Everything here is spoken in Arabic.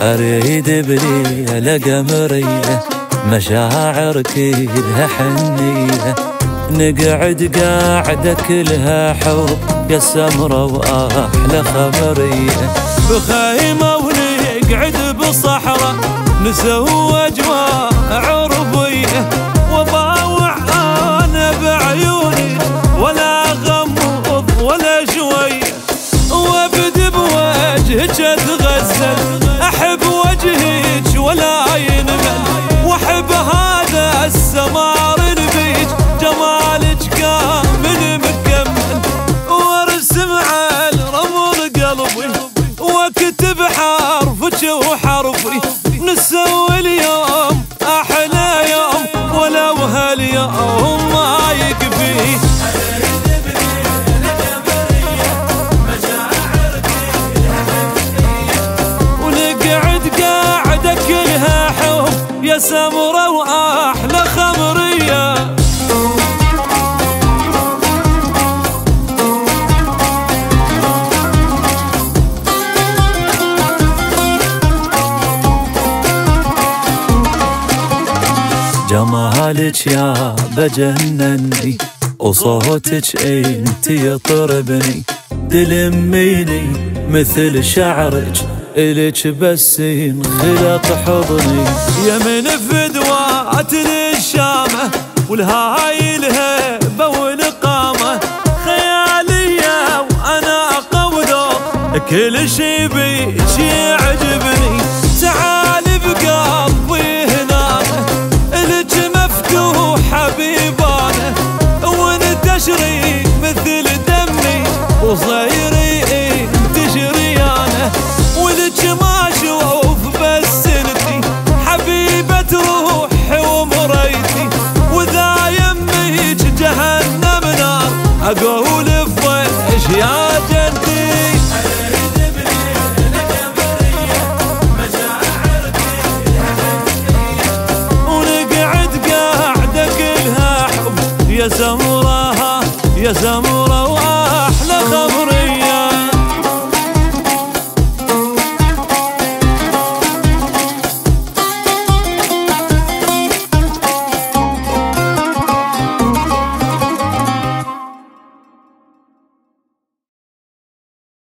أريد بليلة قمرية مشاعر كلها حنية، نقعد قاعدة كلها حب يا سمرة وأحلى خمرية، بخيمة ونقعد بصحراء نزوج وعربية، وباوع أنا بعيوني ولا غمض ولا شوية، وابد بوجهك اتغزل أحب وجهك ولا ينمل، واحب هذا السمار بيج جمالك كامل مكمل، وارسم على رمل قلبي واكتب حرفك وحرفي، نسوي اليوم احلى يوم ولو هاليوم ما يكفي. ونقعد قاعدة كلها حب يا سمرة واحلى خمرية. جمالك يا بجنني وصوتك انت يطربني، تلميني مثل شعرك إلك بس ينخلط حضني، يا من فدوات للشامة والهاي الهبة والقامة، خيالية وأنا قوله كل شي بيك يعجبني، تعالي بقلبي هنا إلك مفتوح بيبانه، وانتشري مثل دمي وصيري انت شريانه، ولك ما اشوف بس انتي حبيبة روحي ومريتي، وذا يميك جهنم نار اقول بوجهك يا جنتي. ونقعد قاعدة كلها حب يا سمرة يا سمرة